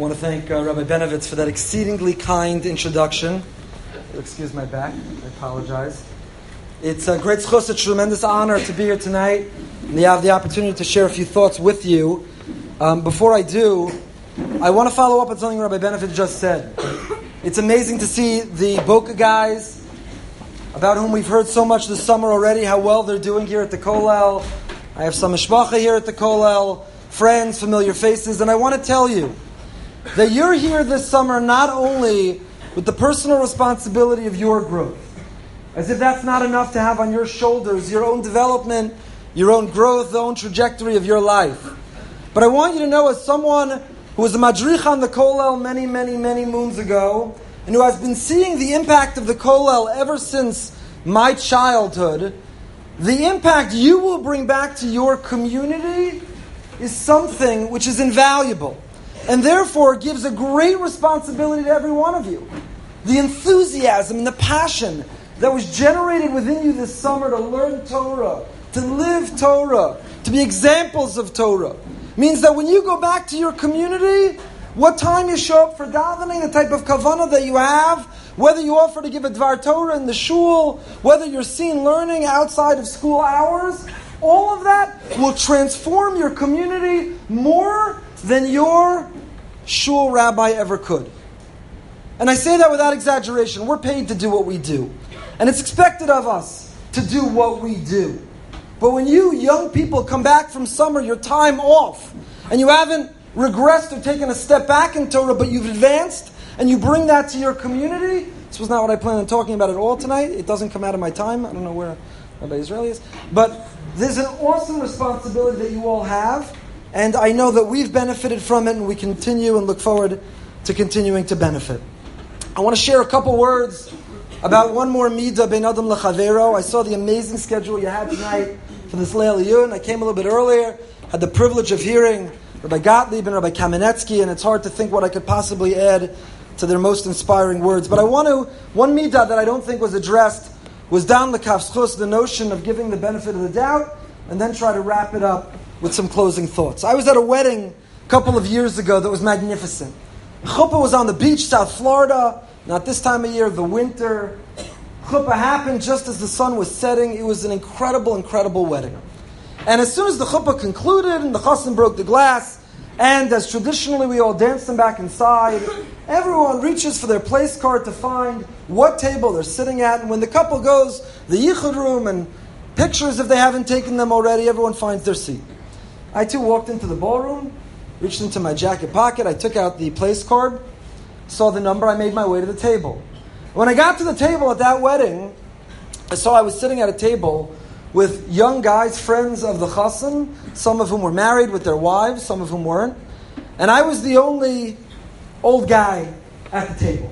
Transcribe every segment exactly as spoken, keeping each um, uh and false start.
want to thank uh, Rabbi Benovitz for that exceedingly kind introduction. You'll excuse my back. I apologize. It's a great zchus, a tremendous honor to be here tonight and to have the opportunity to share a few thoughts with you. Um, before I do, I want to follow up on something Rabbi Benovitz just said. It's amazing to see the Boca guys, about whom we've heard so much this summer already, how well they're doing here at the Kollel. I have some mishpacha here at the Kollel, friends, familiar faces, and I want to tell you that you're here this summer not only with the personal responsibility of your growth, as if that's not enough to have on your shoulders your own development, your own growth, the own trajectory of your life. But I want you to know, as someone who was a madrich on the Kollel many, many, many moons ago, and who has been seeing the impact of the Kollel ever since my childhood, the impact you will bring back to your community is something which is invaluable, and therefore gives a great responsibility to every one of you. The enthusiasm and the passion that was generated within you this summer to learn Torah, to live Torah, to be examples of Torah, means that when you go back to your community, what time you show up for davening, the type of kavanah that you have, whether you offer to give a dvar Torah in the shul, whether you're seen learning outside of school hours, all of that will transform your community more than your shul rabbi ever could. And I say that without exaggeration. We're paid to do what we do. And it's expected of us to do what we do. But when you young people come back from summer, your time off, and you haven't regressed or taken a step back in Torah, but you've advanced, and you bring that to your community, this was not what I planned on talking about at all tonight. It doesn't come out of my time. I don't know where Rabbi Israeli is. But there's an awesome responsibility that you all have, and I know that we've benefited from it, and we continue and look forward to continuing to benefit. I want to share a couple words about one more midah ben adam lechavero. I saw the amazing schedule you had tonight for this Leil Yun. I came a little bit earlier, had the privilege of hearing Rabbi Gottlieb and Rabbi Kamenetsky, and it's hard to think what I could possibly add to their most inspiring words. But I want to, one midah that I don't think was addressed was down the kafschus, the notion of giving the benefit of the doubt, and then try to wrap it up with some closing thoughts. I was at a wedding a couple of years ago that was magnificent. Chuppah was on the beach, South Florida, not this time of year, the winter. Chuppah happened just as the sun was setting. It was an incredible, incredible wedding. And as soon as the chuppah concluded and the chassan broke the glass, and as traditionally we all danced them back inside, everyone reaches for their place card to find what table they're sitting at. And when the couple goes, the yichud room and pictures, if they haven't taken them already, everyone finds their seat. I too walked into the ballroom, reached into my jacket pocket, I took out the place card, saw the number, I made my way to the table. When I got to the table at that wedding, I saw I was sitting at a table with young guys, friends of the chassan, some of whom were married with their wives, some of whom weren't. And I was the only old guy at the table.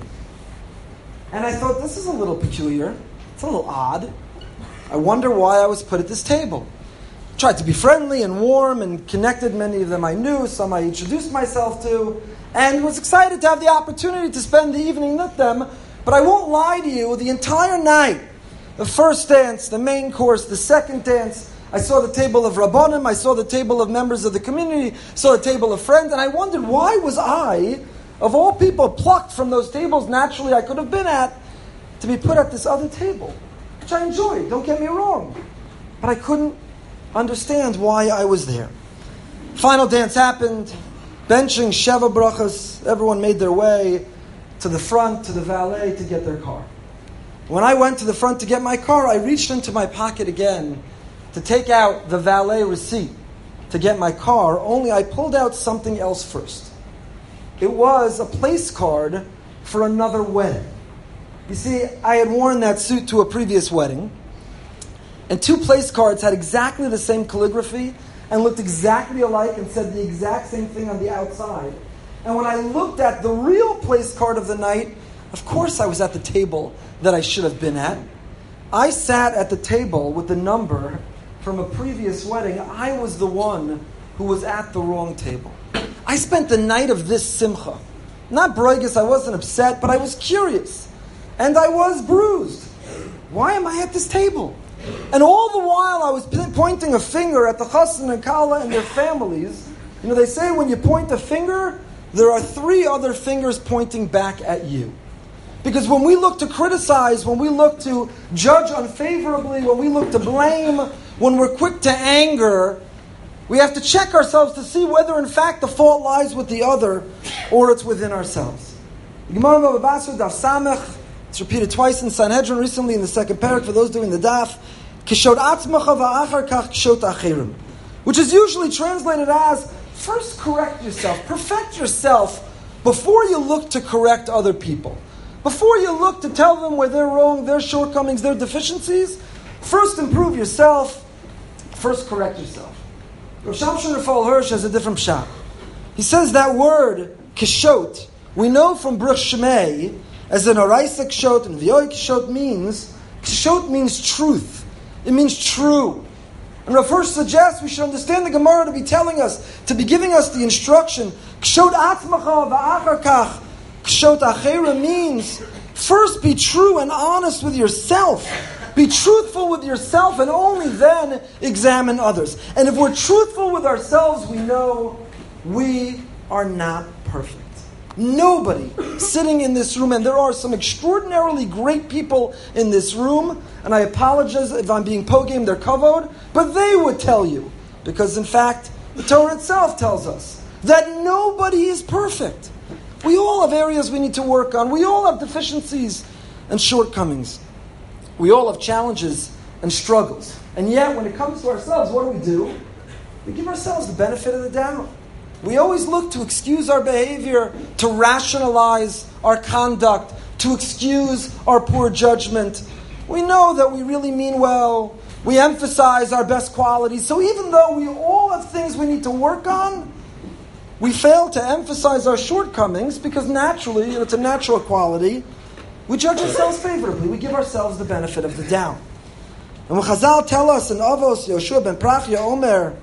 And I thought, this is a little peculiar. It's a little odd. I wonder why I was put at this table. Tried to be friendly and warm and connected. Many of them I knew, some I introduced myself to, and was excited to have the opportunity to spend the evening with them. But I won't lie to you, the entire night, the first dance, the main course, the second dance, I saw the table of Rabbanim, I saw the table of members of the community, saw the table of friends, and I wondered, why was I, of all people, plucked from those tables naturally I could have been at, to be put at this other table, which I enjoyed, don't get me wrong. But I couldn't understand why I was there. Final dance happened, benching, Sheva brachas, everyone made their way to the front, to the valet, to get their car. When I went to the front to get my car, I reached into my pocket again to take out the valet receipt to get my car, only I pulled out something else first. It was a place card for another wedding. You see, I had worn that suit to a previous wedding, and two place cards had exactly the same calligraphy and looked exactly alike and said the exact same thing on the outside. And when I looked at the real place card of the night, of course I was at the table that I should have been at. I sat at the table with the number from a previous wedding. I was the one who was at the wrong table. I spent the night of this simcha. Not broigus, I wasn't upset, but I was curious. And I was bruised. Why am I at this table? And all the while I was pointing a finger at the chassan and kala and their families. You know, they say when you point a finger, there are three other fingers pointing back at you. Because when we look to criticize, when we look to judge unfavorably, when we look to blame, when we're quick to anger, we have to check ourselves to see whether in fact the fault lies with the other or it's within ourselves. Gemara Bava Basra Daf Samech, it's repeated twice in Sanhedrin recently in the second parak for those doing the daf, Kishot atzmacha va'achar kach kishot acherim, which is usually translated as, first correct yourself, perfect yourself before you look to correct other people. Before you look to tell them where they're wrong, their shortcomings, their deficiencies, first improve yourself, first correct yourself. Rav Shamshon Raphael Hirsch has a different pshat. He says that word, kishot, we know from Bruch Shemei, as an Araisa kishot and V'yoy kishot means, kishot means truth. It means true. And Rav Hirsch suggests we should understand the Gemara to be telling us, to be giving us the instruction, kishot atzmacha va'achar kach, kishot achera means, first be true and honest with yourself. Be truthful with yourself and only then examine others. And if we're truthful with ourselves, we know we are not perfect. Nobody sitting in this room, and there are some extraordinarily great people in this room, and I apologize if I'm being pogame their kavod, but they would tell you, because in fact, the Torah itself tells us that nobody is perfect. We all have areas we need to work on. We all have deficiencies and shortcomings. We all have challenges and struggles. And yet, when it comes to ourselves, what do we do? We give ourselves the benefit of the doubt. We always look to excuse our behavior, to rationalize our conduct, to excuse our poor judgment. We know that we really mean well. We emphasize our best qualities. So even though we all have things we need to work on, we fail to emphasize our shortcomings because naturally, you know, it's a natural quality, we judge ourselves favorably. We give ourselves the benefit of the doubt. And when Chazal tell us in Avos, Yoshua ben Prachya Omer,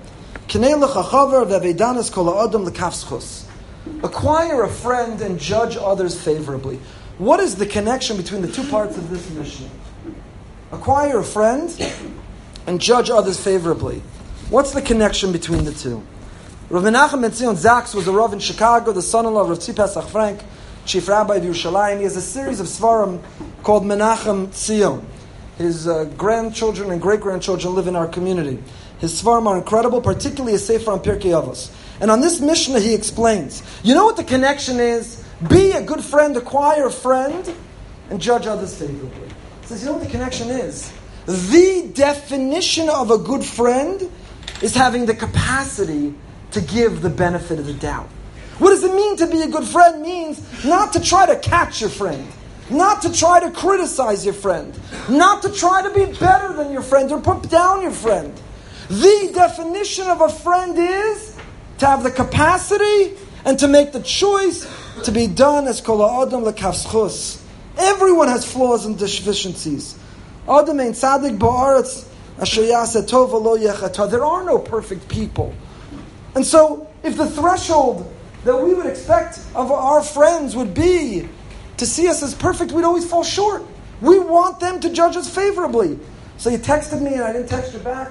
acquire a friend and judge others favorably. What is the connection between the two parts of this mission? Acquire a friend and judge others favorably. What's the connection between the two? Rav Menachem ben Zion Zaks was a Rav in Chicago, the son-in-law of Rav Tzvi Pesach Frank, chief rabbi of Yerushalayim. He has a series of svarim called Menachem Zion. His uh, grandchildren and great-grandchildren live in our community. His svarim are incredible, particularly his sefer on Pirkei Avos. And on this Mishnah he explains, you know what the connection is? Be a good friend, acquire a friend, and judge others favorably. He says, you know what the connection is? The definition of a good friend is having the capacity to give the benefit of the doubt. What does it mean to be a good friend? It means not to try to catch your friend, not to try to criticize your friend, not to try to be better than your friend or put down your friend. The definition of a friend is to have the capacity and to make the choice to be done as kol ha'adam lekavschus. Everyone has flaws and deficiencies. Adam ein tzadik ba'aretz asher yaseh tov v'lo yechatah. There are no perfect people. And so, if the threshold that we would expect of our friends would be to see us as perfect, we'd always fall short. We want them to judge us favorably. So you texted me and I didn't text you back.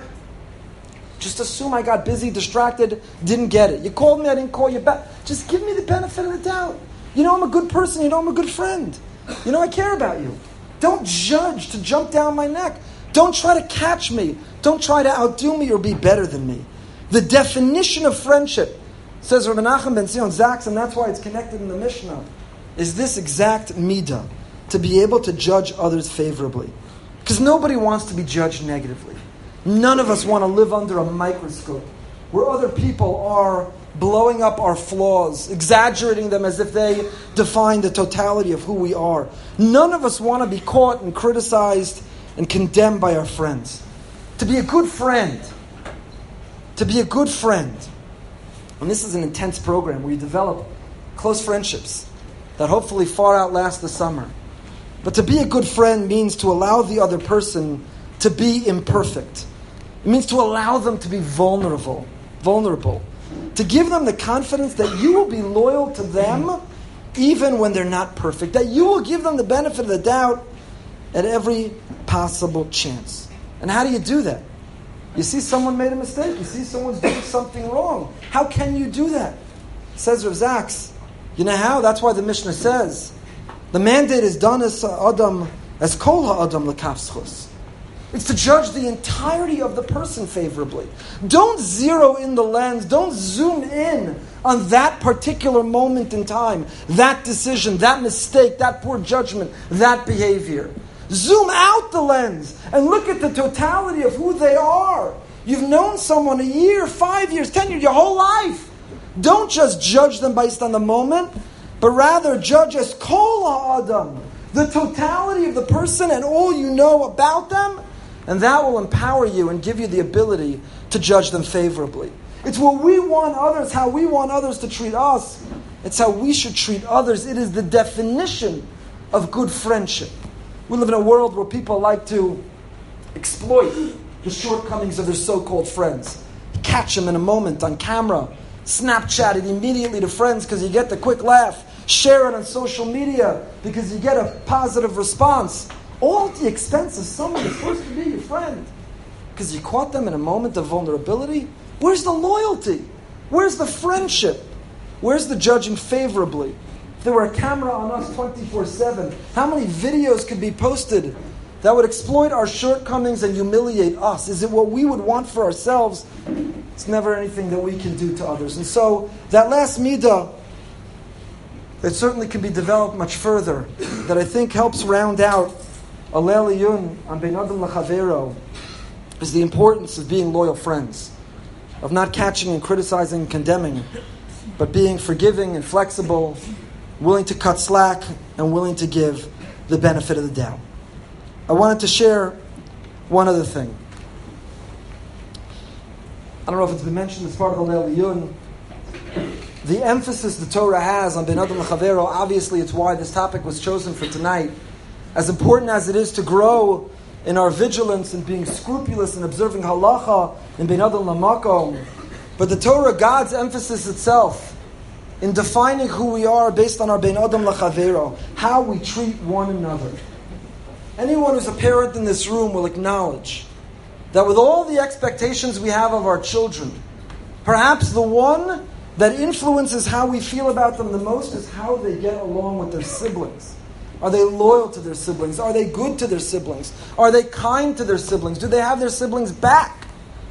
Just assume I got busy, distracted, didn't get it. You called me, I didn't call you back. Just give me the benefit of the doubt. You know I'm a good person. You know I'm a good friend. You know I care about you. Don't judge to jump down my neck. Don't try to catch me. Don't try to outdo me or be better than me. The definition of friendship, says Rav Menachem ben Zion Zaks, and that's why it's connected in the Mishnah, is this exact midah, to be able to judge others favorably. Because nobody wants to be judged negatively. None of us want to live under a microscope where other people are blowing up our flaws, exaggerating them as if they define the totality of who we are. None of us want to be caught and criticized and condemned by our friends. To be a good friend, to be a good friend, and this is an intense program where you develop close friendships that hopefully far outlast the summer. But to be a good friend means to allow the other person to be imperfect. It means to allow them to be vulnerable, vulnerable. To give them the confidence that you will be loyal to them even when they're not perfect. That you will give them the benefit of the doubt at every possible chance. And how do you do that? You see someone made a mistake. You see someone's doing something wrong. How can you do that? Says Rav Zaks, You know how? That's why the Mishnah says, the mandate is done as Adam, as Kol HaAdam L'Kaf. It's to judge the entirety of the person favorably. Don't zero in the lens, don't zoom in on that particular moment in time, that decision, that mistake, that poor judgment, that behavior. Zoom out the lens and look at the totality of who they are. You've known someone a year, five years, ten years, your whole life. Don't just judge them based on the moment, but rather judge as Kol HaAdam, the totality of the person and all you know about them, and that will empower you and give you the ability to judge them favorably. It's what we want others, how we want others to treat us. It's how we should treat others. It is the definition of good friendship. We live in a world where people like to exploit the shortcomings of their so-called friends. Catch them in a moment on camera. Snapchat it immediately to friends because you get the quick laugh. Share it on social media because you get a positive response. All at the expense of someone who's supposed to be your friend. Because you caught them in a moment of vulnerability. Where's the loyalty? Where's the friendship? Where's the judging favorably? If there were a camera on us twenty-four seven, how many videos could be posted that would exploit our shortcomings and humiliate us? Is it what we would want for ourselves? It's never anything that we can do to others. And so, that last midah, that certainly can be developed much further, that I think helps round out a le'liyun on ben adam l'chavero, is the importance of being loyal friends, of not catching and criticizing and condemning, but being forgiving and flexible, willing to cut slack, and willing to give the benefit of the doubt. I wanted to share one other thing. I don't know if it's been mentioned as part of the le'liyun. The emphasis the Torah has on ben adam l'chavero, obviously it's why this topic was chosen for tonight. As important as it is to grow in our vigilance and being scrupulous and observing halacha in ben adam l'makom, but the Torah, God's emphasis itself in defining who we are based on our ben adam l'chavero, how we treat one another. Anyone who's a parent in this room will acknowledge that with all the expectations we have of our children, perhaps the one that influences how we feel about them the most is how they get along with their siblings. Are they loyal to their siblings? Are they good to their siblings? Are they kind to their siblings? Do they have their siblings back?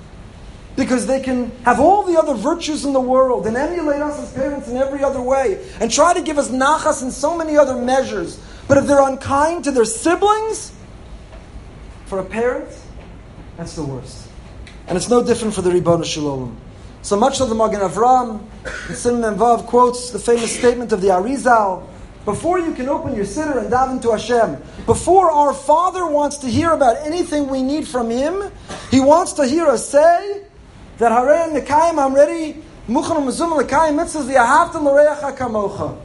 Because they can have all the other virtues in the world and emulate us as parents in every other way and try to give us nachas in so many other measures. But if they're unkind to their siblings, for a parent, that's the worst. And it's no different for the Ribono Shel Olam. So much of the Magen Avraham in Siman Vav quotes the famous statement of the Arizal, before you can open your siddur and daven to Hashem, before our Father wants to hear about anything we need from Him, He wants to hear us say that Harei Nekayim, I'm ready, Muchan Mezum Lekayim Mitzvahs V'Ahavta L'Reacha Kamocha.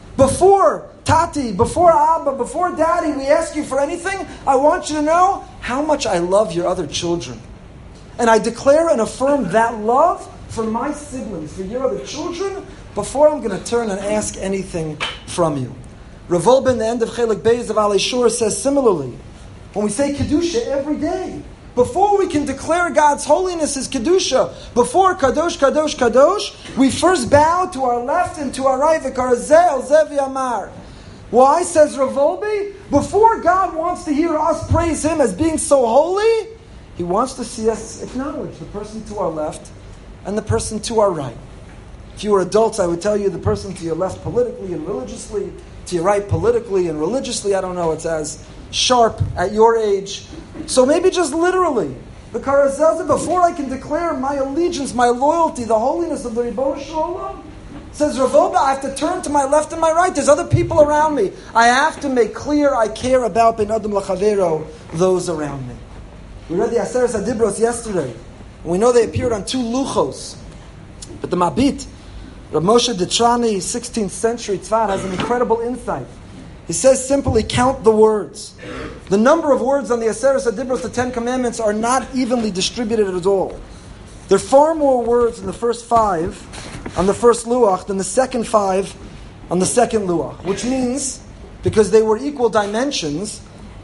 Before Tati, before Abba, before Daddy, we ask you for anything, I want you to know how much I love your other children. And I declare and affirm that love for my siblings, for your other children, before I'm going to turn and ask anything from you. Rav Wolbe, in the end of Chelik Beis of Alei Shur, says similarly, when we say Kedusha every day, before we can declare God's holiness as Kedusha, before Kadosh, Kadosh, Kadosh, we first bow to our left and to our right, V'karazeh Zevi Amar. Why, says Rav Wolbe? Before God wants to hear us praise Him as being so holy, He wants to see us acknowledge the person to our left and the person to our right. If you were adults, I would tell you the person to your left politically and religiously, to your right politically and religiously. I don't know, it's as sharp at your age. So maybe just literally, the Karazelza, before I can declare my allegiance, my loyalty, the holiness of the Ribono Shel Olam, says Rav Wolbe, I have to turn to my left and my right. There's other people around me. I have to make clear I care about Ben Adam L'Chavero, those around me. We read the Aseret HaDibros yesterday, and we know they appeared on two luchos. But the Mabit, Rav Moshe Detrani, sixteenth century Tzfar, has an incredible insight. He says simply, count the words. The number of words on the Aseret HaDibros, the Ten Commandments, are not evenly distributed at all. There are far more words in the first five on the first luach than the second five on the second luach. Which means, because they were equal dimensions,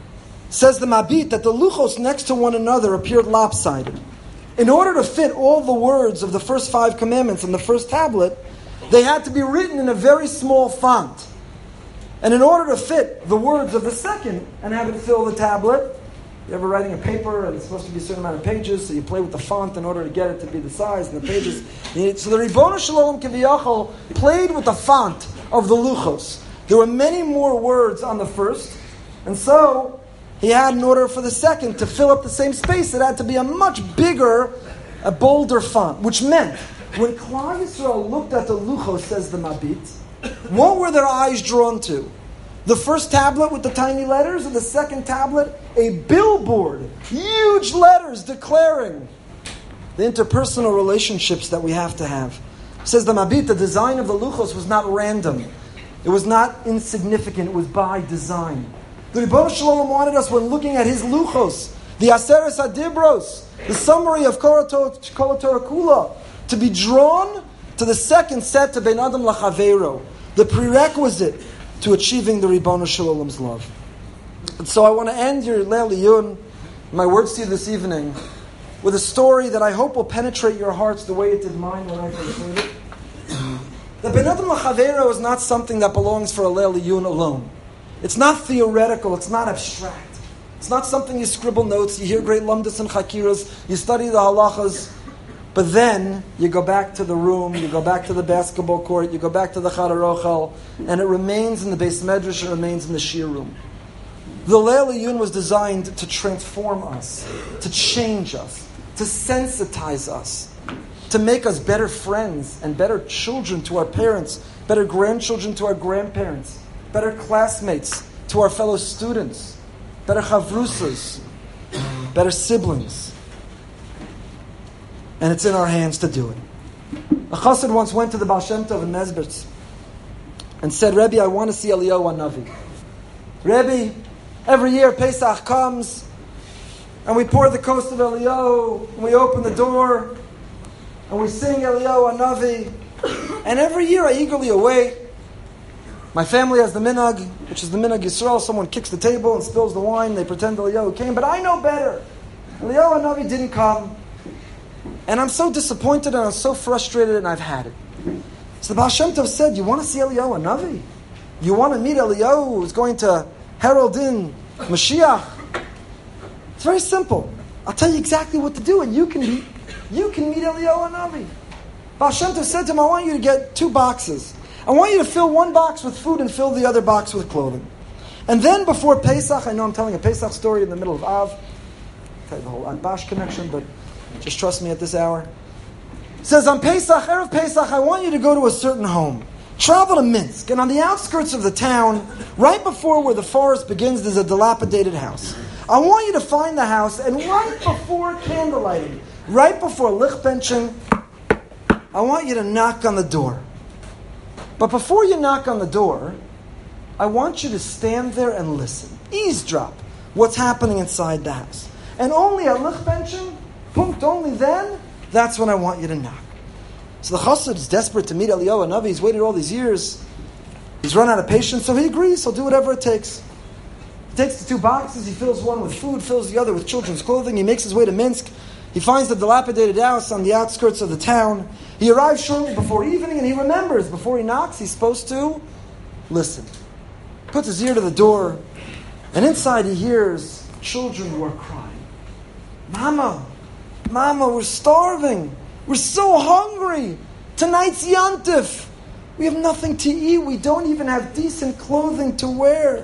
says the Mabit that the luchos next to one another appeared lopsided. In order to fit all the words of the first five commandments on the first tablet, they had to be written in a very small font. And in order to fit the words of the second and have it fill the tablet, you're ever writing a paper and it's supposed to be a certain amount of pages, so you play with the font in order to get it to be the size and the pages. So the Ribono Shel Olam Kiviyachol played with the font of the Luchos. There were many more words on the first, and so he had, in order for the second to fill up the same space, it had to be a much bigger, a bolder font, which meant when Klal Yisrael looked at the Luchos, says the Mabit, what were their eyes drawn to? The first tablet with the tiny letters, or the second tablet, a billboard, huge letters declaring the interpersonal relationships that we have to have. Says the Mabit, the design of the Luchos was not random. It was not insignificant. It was by design. The Ribono Shel Olam wanted us, when looking at his Luchos, the Aseres HaDibros, the summary of Kol HaTorah Kula, to be drawn to the second set to Ben Adam Lachaveiro, the prerequisite to achieving the Ribono Shel Olam's love. And so I want to end your Leil Iyun, my words to you this evening, with a story that I hope will penetrate your hearts the way it did mine when I first heard it. The Ben Adam Lachaveiro is not something that belongs for a Leil Iyun alone. It's not theoretical, it's not abstract. It's not something you scribble notes, you hear great lamdas and chakiras, you study the halachas, but then you go back to the room, you go back to the basketball court, you go back to the Chadar Ochel, and it remains in the Beis Medrash, it remains in the Shir room. The Leil Iyun was designed to transform us, to change us, to sensitize us, to make us better friends and better children to our parents, better grandchildren to our grandparents, better classmates to our fellow students, better chavrusas, better siblings. And it's in our hands to do it. A chassid once went to the Baal Shem Tov in Mezbitz and said, Rebbe, I want to see Eliyahu Hanavi. Rebbe, every year Pesach comes and we pour the coast of Eliyahu and we open the door and we sing Eliyahu Hanavi, and every year I eagerly await. My family has the minhag, which is the minhag Yisrael. Someone kicks the table and spills the wine. They pretend Eliyahu came, but I know better. Eliyahu Hanavi didn't come. And I'm so disappointed and I'm so frustrated and I've had it. So the Baal Shem Tov said, you want to see Eliyahu Hanavi? You want to meet Eliyahu who's going to herald in Mashiach? It's very simple. I'll tell you exactly what to do and you can meet, you can meet Eliyahu Hanavi. Baal Shem Tov said to him, I want you to get two boxes. I want you to fill one box with food and fill the other box with clothing. And then before Pesach, I know I'm telling a Pesach story in the middle of Av. I'll tell you the whole Ad-Bash connection, but just trust me at this hour. It says on Pesach, Erev Pesach, I want you to go to a certain home. Travel to Minsk, and on the outskirts of the town, right before where the forest begins, there's a dilapidated house. I want you to find the house, and right before candlelighting, right before lichbenching, I want you to knock on the door. But before you knock on the door, I want you to stand there and listen. Eavesdrop what's happening inside the house. And only at lichbenching, punkt, only then, that's when I want you to knock. So the chassid is desperate to meet Eliyahu Hanavi. He's waited all these years. He's run out of patience, so he agrees. He'll do whatever it takes. He takes the two boxes. He fills one with food, fills the other with children's clothing. He makes his way to Minsk. He finds the dilapidated house on the outskirts of the town. He arrives shortly before evening, and he remembers, before he knocks, he's supposed to listen. Puts his ear to the door, and inside he hears children who are crying. Mama, Mama, we're starving. We're so hungry. Tonight's Yantif. We have nothing to eat. We don't even have decent clothing to wear.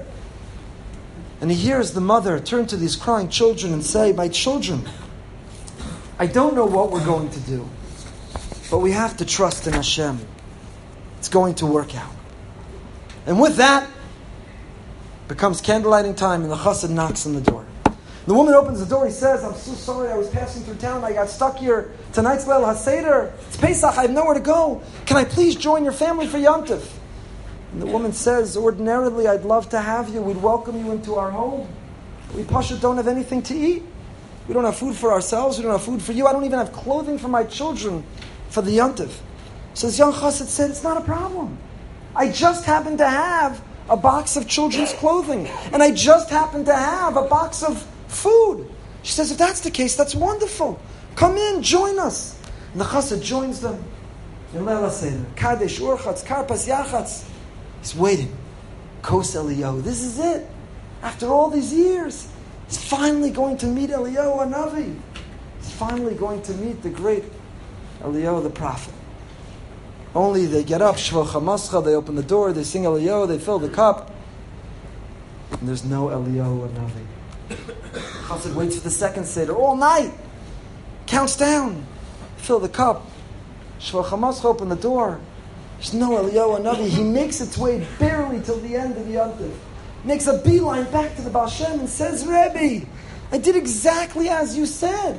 And he hears the mother turn to these crying children and say, my children, I don't know what we're going to do, but we have to trust in Hashem. It's going to work out. And with that, becomes candlelighting time, and the chassid knocks on the door. The woman opens the door. He says, I'm so sorry, I was passing through town. I got stuck here. Tonight's Leil HaSeder. It's Pesach. I have nowhere to go. Can I please join your family for Yom Tov? And the woman says, ordinarily, I'd love to have you. We'd welcome you into our home. We Pasha don't have anything to eat. We don't have food for ourselves. We don't have food for you. I don't even have clothing for my children for the Yom Tov. So this young chassid said, it's not a problem. I just happen to have a box of children's clothing. And I just happen to have a box of food. She says, if that's the case, that's wonderful. Come in, join us. And the chassid joins them. in Leila Seder. Kadesh Urchatz, Karpas Yachatz. He's waiting. Kos Eliyahu. This is it. After all these years, he's finally going to meet Eliyahu Hanavi. He's finally going to meet the great Eliyahu the prophet. Only they get up, Shvo Chamascha, they open the door, they sing Eliyahu, they fill the cup, and there's no Eliyahu Hanavi. Chassid waits for the second Seder all night, counts down, fill the cup, Shvo Chamascha, open the door, there's no Eliyahu Hanavi. He makes its way barely till the end of the Yontif, makes a beeline back to the Baal Shem and says, Rebbe, I did exactly as you said,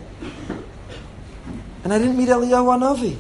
and I didn't meet Eliyahu Hanavi.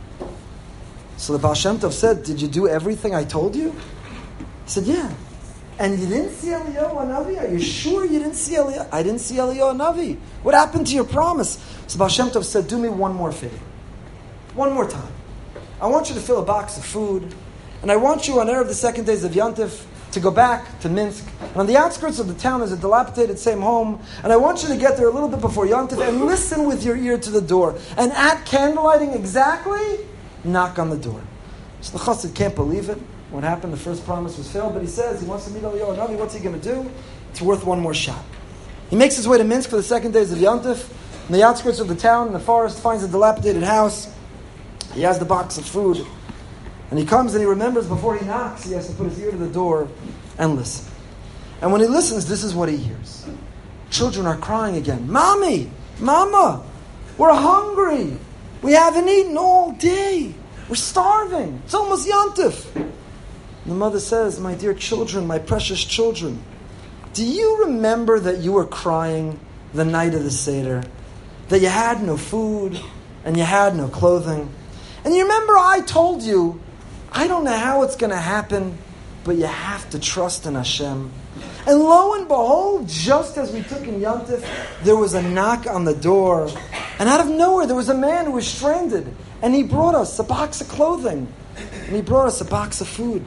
So the Baal Shem Tov said, did you do everything I told you? He said, yeah. And you didn't see Eliyahu Hanavi? Are you sure you didn't see Eliyahu? I didn't see Eliyahu Hanavi. What happened to your promise? So Baal Shem Tov said, do me one more favor. One more time. I want you to fill a box of food, and I want you on Erev the second days of Yontif to go back to Minsk. And on the outskirts of the town is a dilapidated same home, and I want you to get there a little bit before Yontif and listen with your ear to the door. And at candlelighting exactly, knock on the door. So the chassid can't believe it. What happened? The first promise was failed, but he says he wants to meet Eliyahu Hanavi. What's he going to do? It's worth one more shot. He makes his way to Minsk for the second days of Yontif. In the outskirts of the town, in the forest, finds a dilapidated house. He has the box of food. And he comes and he remembers before he knocks, he has to put his ear to the door and listen. And when he listens, this is what he hears. Children are crying again. Mommy! Mama! We're hungry! We haven't eaten all day. We're starving. It's almost Yontif. And the mother says, my dear children, my precious children, do you remember that you were crying the night of the Seder? That you had no food and you had no clothing? And you remember I told you, I don't know how it's going to happen, but you have to trust in Hashem. And lo and behold, just as we took in Yontif, there was a knock on the door. And out of nowhere, there was a man who was stranded. And he brought us a box of clothing. And he brought us a box of food.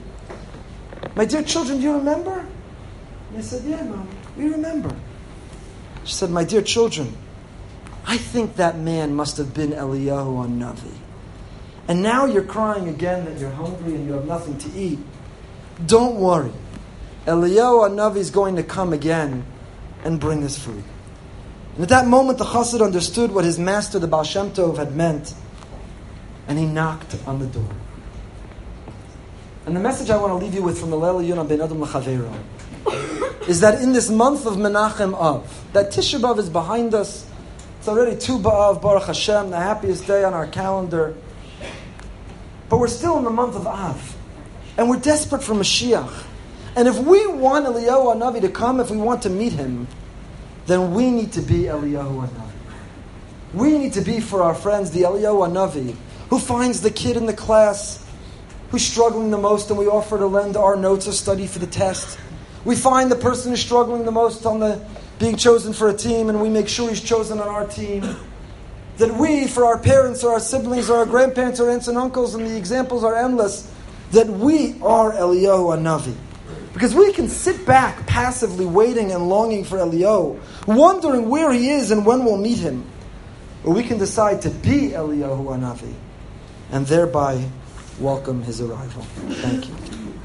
My dear children, do you remember? And I said, yeah, Mom, we remember. She said, my dear children, I think that man must have been Eliyahu Hanavi. And now you're crying again that you're hungry and you have nothing to eat. Don't worry. Eliyahu Hanavi is going to come again and bring us food. And at that moment, the chassid understood what his master, the Baal Shem Tov, had meant. And he knocked on the door. And the message I want to leave you with from the Leil Yonah ben Adam L'Chaveiro is that in this month of Menachem Av, that Tisha B'Av is behind us. It's already Tu B'Av, Baruch Hashem, the happiest day on our calendar. But we're still in the month of Av. And we're desperate for Mashiach. And if we want Eliyahu Hanavi to come, if we want to meet him, then we need to be Eliyahu Hanavi. We need to be for our friends the Eliyahu Hanavi who finds the kid in the class who's struggling the most and we offer to lend our notes or study for the test. We find the person who's struggling the most on the being chosen for a team and we make sure he's chosen on our team. That we, for our parents or our siblings or our grandparents or aunts and uncles, and the examples are endless, that we are Eliyahu Hanavi. Because we can sit back passively waiting and longing for Eliyahu, wondering where he is and when we'll meet him. Or we can decide to be Eliyahu Hanavi and thereby welcome his arrival. Thank you.